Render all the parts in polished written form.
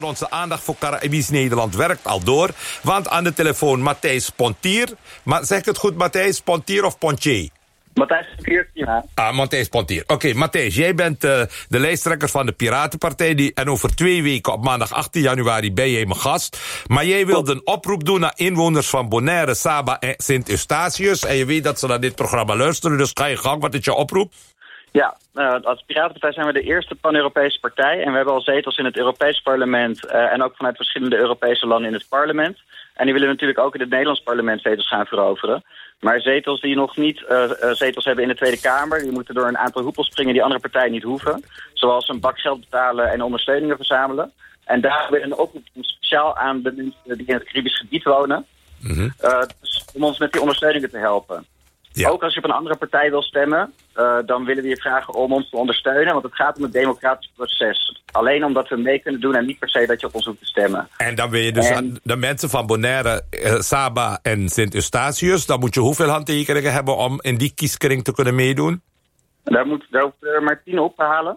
Onze aandacht voor Caribisch Nederland werkt al door. Want aan de telefoon Matthijs Pontier. Zeg ik het goed, Matthijs? Pontier of Pontier? Matthijs Pontier, ja. Matthijs Pontier. Oké, Matthijs, jij bent de lijsttrekker van de Piratenpartij. En over 2 weken, op maandag 18 januari, ben jij mijn gast. Maar jij wilde een oproep doen naar inwoners van Bonaire, Saba en Sint-Eustatius. En je weet dat ze naar dit programma luisteren, dus ga je gang. Wat is je oproep? Ja, als Piratenpartij zijn we de eerste pan-Europese partij. En we hebben al zetels in het Europees parlement en ook vanuit verschillende Europese landen in het parlement. En die willen natuurlijk ook in het Nederlands parlement zetels gaan veroveren. Maar zetels die nog niet zetels hebben in de Tweede Kamer, die moeten door een aantal hoepels springen die andere partijen niet hoeven. Zoals een bak geld betalen en ondersteuningen verzamelen. En daar hebben we een oproep speciaal aan de mensen die in het Caribisch gebied wonen. Dus om ons met die ondersteuningen te helpen. Ja. Ook als je op een andere partij wil stemmen, dan willen we je vragen om ons te ondersteunen. Want het gaat om het democratisch proces. Alleen omdat we mee kunnen doen en niet per se dat je op ons hoeft te stemmen. En dan wil je dus de mensen van Bonaire, Saba en Sint-Eustatius, dan moet je hoeveel handtekeningen hebben om in die kieskring te kunnen meedoen? Daar hoef je er maar 10 op te halen.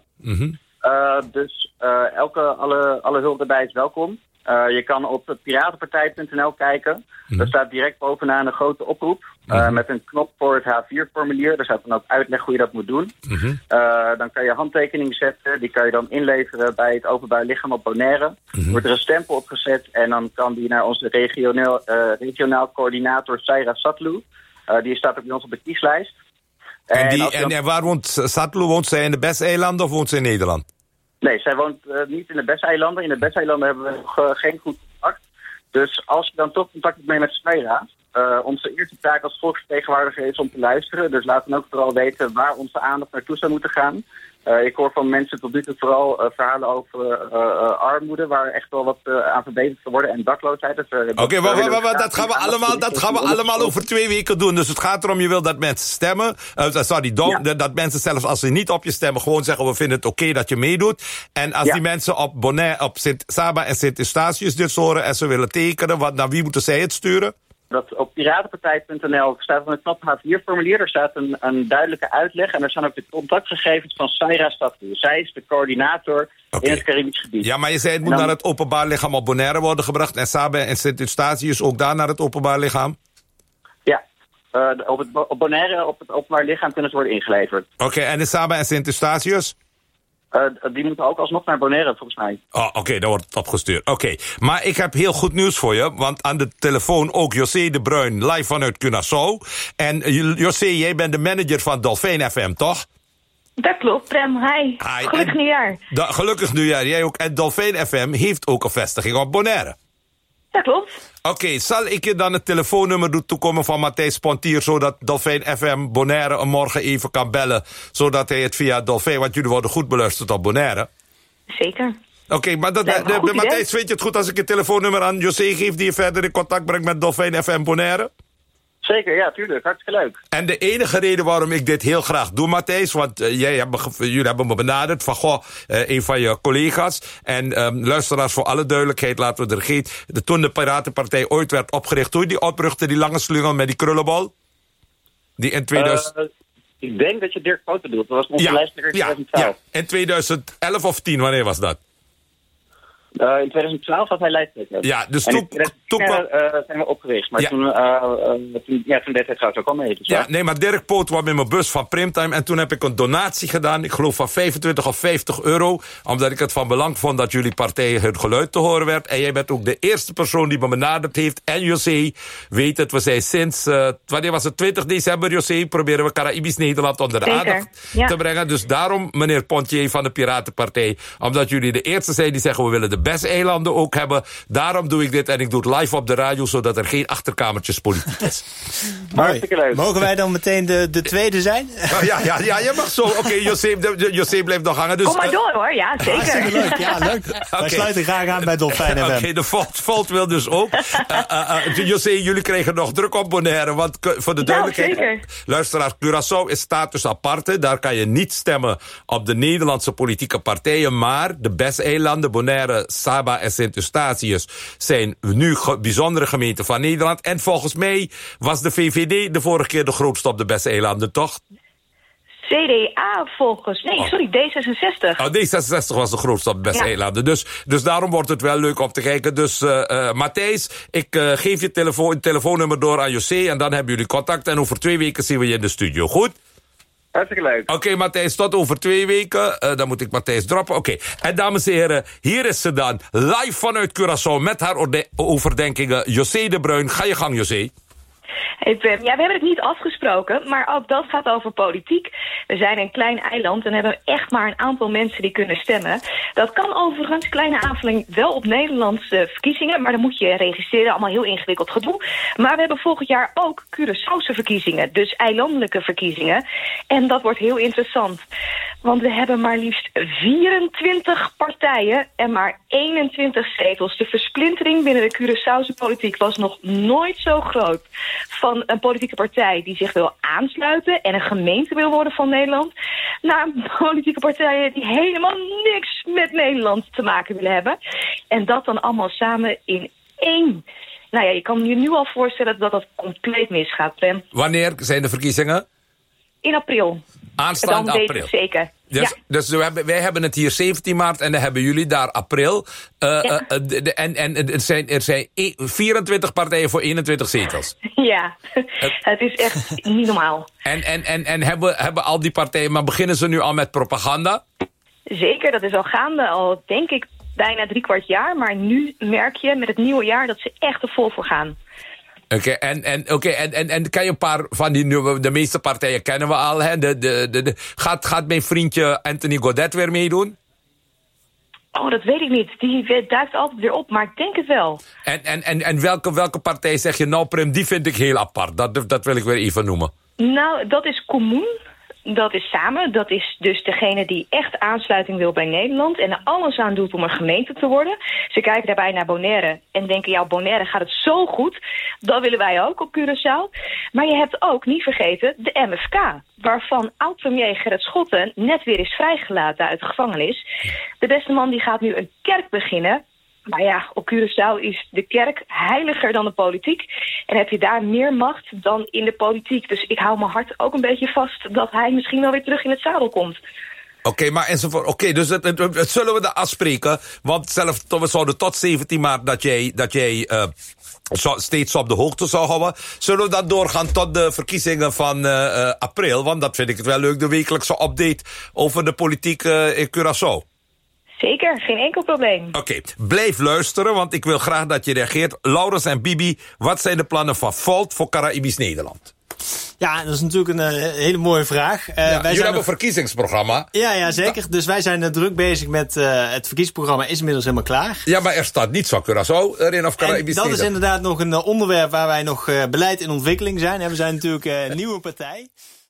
Dus alle hulp erbij is welkom. Je kan op piratenpartij.nl kijken. Daar staat direct bovenaan een grote oproep. Met een knop voor het H4-formulier. Daar staat dan ook uitleg hoe je dat moet doen. Dan kan je handtekeningen zetten. Die kan je dan inleveren bij het Openbaar Lichaam op Bonaire. Wordt er een stempel opgezet. En dan kan die naar onze regionaal coördinator Saira Satlu. Die staat ook bij ons op de kieslijst. En waar woont Satlu? Woont zij in de Besseilanden of woont ze in Nederland? Nee, zij woont niet in de Besseilanden. In de Besseilanden hebben we nog geen goed contact. Dus als je dan toch contact hebt met Saira, onze eerste taak als volksvertegenwoordiger is om te luisteren. Dus laat dan ook vooral weten waar onze aandacht naartoe zou moeten gaan. Ik hoor van mensen tot nu toe vooral verhalen over armoede, waar echt wel wat aan verbeterd kan worden, en dakloosheid. Dus, Oké, dat gaan we allemaal over 2 weken doen. Dus het gaat erom, je wil dat mensen stemmen. Dat mensen zelfs als ze niet op je stemmen gewoon zeggen, we vinden het oké dat je meedoet. En als die mensen op Bonaire, op Saba en Sint-Eustatius dit horen en ze willen tekenen, naar wie moeten zij het sturen? Dat op piratenpartij.nl staat een knop H4-formulier. Er staat een duidelijke uitleg. En er staan ook de contactgegevens van Saira Satlu. Zij is de coördinator in het Caribisch gebied. Ja, maar je zei het moet naar het openbaar lichaam op Bonaire worden gebracht. En Saba en Sint-Eustatius ook daar naar het openbaar lichaam? Ja, op Bonaire op het openbaar lichaam kunnen ze worden ingeleverd. Oké, en de Saba en Sint-Eustatius? Die moeten ook alsnog naar Bonaire, volgens mij. Oké, dan wordt het opgestuurd. Oké, maar ik heb heel goed nieuws voor je. Want aan de telefoon ook José de Bruin, live vanuit Curaçao. En José, jij bent de manager van Dolfijn FM, toch? Dat klopt, Prem. Hi. Gelukkig nieuwjaar. Gelukkig nieuwjaar, jij ook. En Dolfijn FM heeft ook een vestiging op Bonaire. Dat klopt. Oké, zal ik je dan het telefoonnummer doen toekomen van Matthijs Pontier, zodat Dolfijn FM Bonaire een morgen even kan bellen, zodat hij het via Dolfijn, want jullie worden goed beluisterd op Bonaire? Zeker. Oké, maar Matthijs, vind je het goed als ik het telefoonnummer aan José geef die je verder in contact brengt met Dolfijn FM Bonaire? Zeker, ja, tuurlijk. Hartstikke leuk. En de enige reden waarom ik dit heel graag doe, Matthijs, want jullie hebben me benaderd van, een van je collega's. En luisteraars, voor alle duidelijkheid, laten we er geen. Toen de Piratenpartij ooit werd opgericht, toen die oprugte, die lange slungel met die krullenbol? Die in 2000... ik denk dat je Dirk Poot bedoelt. Dat was onze lijsttrekker in 2012. Ja, in 2011 of 10, wanneer was dat? In 2012 was hij lijsttrekker. Ja, dus toen zijn we opgericht. Maar toen deed hij trouwens ook al mee. Dus nee, maar Dirk Poot was in mijn bus van Primtime. En toen heb ik een donatie gedaan. Ik geloof van 25 of 50 euro. Omdat ik het van belang vond dat jullie partij hun geluid te horen werd. En jij bent ook de eerste persoon die me benaderd heeft. En José weet het. We zijn sinds, wanneer was het? 20 december, José, proberen we Caribisch Nederland onder de aandacht te brengen. Dus daarom, meneer Pontier van de Piratenpartij. Omdat jullie de eerste zijn die zeggen, we willen de Besseilanden ook hebben. Daarom doe ik dit en ik doe het live op de radio, zodat er geen achterkamertjespolitiek is. Hartstikke leuk. Mogen wij dan meteen de tweede zijn? Ja, je mag zo. Oké, José blijft nog hangen. Dus, kom maar door hoor, ja, zeker. Hartstikke leuk, ja, leuk. Wij sluiten graag aan bij Dolfijn FM. Oké, de Volt wil dus ook. José, jullie kregen nog druk op Bonaire, want voor de duidelijkheid, luisteraars, Curaçao is status aparte. Daar kan je niet stemmen op de Nederlandse politieke partijen, maar de Besseilanden, Bonaire, Saba en Sint-Eustatius zijn nu bijzondere gemeenten van Nederland. En volgens mij was de VVD de vorige keer de grootste op de Besseilanden, toch? CDA volgens... Nee, sorry, D66. Oh, D66 was de grootste op de Beste-eilanden. Dus daarom wordt het wel leuk om te kijken. Dus Matthijs, ik geef je telefoonnummer door aan José... en dan hebben jullie contact. En over 2 weken zien we je in de studio. Goed? Hartstikke leuk. Oké, Matthijs, tot over 2 weken. Dan moet ik Matthijs droppen. Oké. En dames en heren, hier is ze dan. Live vanuit Curaçao met haar overdenkingen. José de Bruin. Ga je gang, José. Hey Pim, we hebben het niet afgesproken, maar ook dat gaat over politiek. We zijn een klein eiland en hebben echt maar een aantal mensen die kunnen stemmen. Dat kan overigens, kleine aanvulling, wel op Nederlandse verkiezingen, maar dan moet je registreren, allemaal heel ingewikkeld gedoe. Maar we hebben volgend jaar ook Curaçaose verkiezingen, dus eilandelijke verkiezingen. En dat wordt heel interessant, want we hebben maar liefst 24 partijen en maar 21 zetels. De versplintering binnen de Curaçaose politiek was nog nooit zo groot. Van een politieke partij die zich wil aansluiten en een gemeente wil worden van Nederland, naar politieke partijen die helemaal niks met Nederland te maken willen hebben. En dat dan allemaal samen in één. Nou ja, je kan je nu al voorstellen dat dat compleet misgaat, Prem. Wanneer zijn de verkiezingen? In april. Aanstaande april. Weet ik zeker. Dus wij hebben het hier 17 maart en dan hebben jullie daar april. En er zijn 24 partijen voor 21 zetels. Ja, het is echt niet normaal. En hebben al die partijen, maar beginnen ze nu al met propaganda? Zeker, dat is al gaande, al denk ik bijna 3/4 jaar. Maar nu merk je met het nieuwe jaar dat ze echt er vol voor gaan. Oké, en kan je een paar van die nieuwe, de meeste partijen kennen we al, hè? Gaat mijn vriendje Anthony Godet weer meedoen? Oh, dat weet ik niet. Die duikt altijd weer op, maar ik denk het wel. En welke partij zeg je nou, Prim, die vind ik heel apart. Dat wil ik weer even noemen. Nou, dat is Comoen. Dat is samen. Dat is dus degene die echt aansluiting wil bij Nederland en er alles aan doet om een gemeente te worden. Ze kijken daarbij naar Bonaire en denken, ja, op Bonaire gaat het zo goed. Dat willen wij ook op Curaçao. Maar je hebt ook, niet vergeten, de MFK. Waarvan oud-premier Gerrit Schotten net weer is vrijgelaten uit de gevangenis. De beste man die gaat nu een kerk beginnen. Maar ja, op Curaçao is de kerk heiliger dan de politiek. En heb je daar meer macht dan in de politiek. Dus ik hou mijn hart ook een beetje vast dat hij misschien wel weer terug in het zadel komt. Oké, maar enzovoort. Oké, dus het zullen we daar afspreken. Want we zouden tot 17 maart dat jij steeds op de hoogte zou houden. Zullen we dan doorgaan tot de verkiezingen van april? Want dat vind ik het wel leuk, de wekelijkse update over de politiek in Curaçao. Zeker, geen enkel probleem. Oké, blijf luisteren, want ik wil graag dat je reageert. Laurens en Bibi, wat zijn de plannen van Volt voor Caraïbisch Nederland? Ja, dat is natuurlijk een hele mooie vraag. Jullie hebben een verkiezingsprogramma. Ja, zeker. Dus wij zijn druk bezig met het verkiezingsprogramma. Is inmiddels helemaal klaar. Ja, maar er staat niets van Curaçao erin of Caraïbisch Nederland. Dat is inderdaad nog een onderwerp waar wij nog beleid in ontwikkeling zijn. En we zijn natuurlijk een nieuwe partij.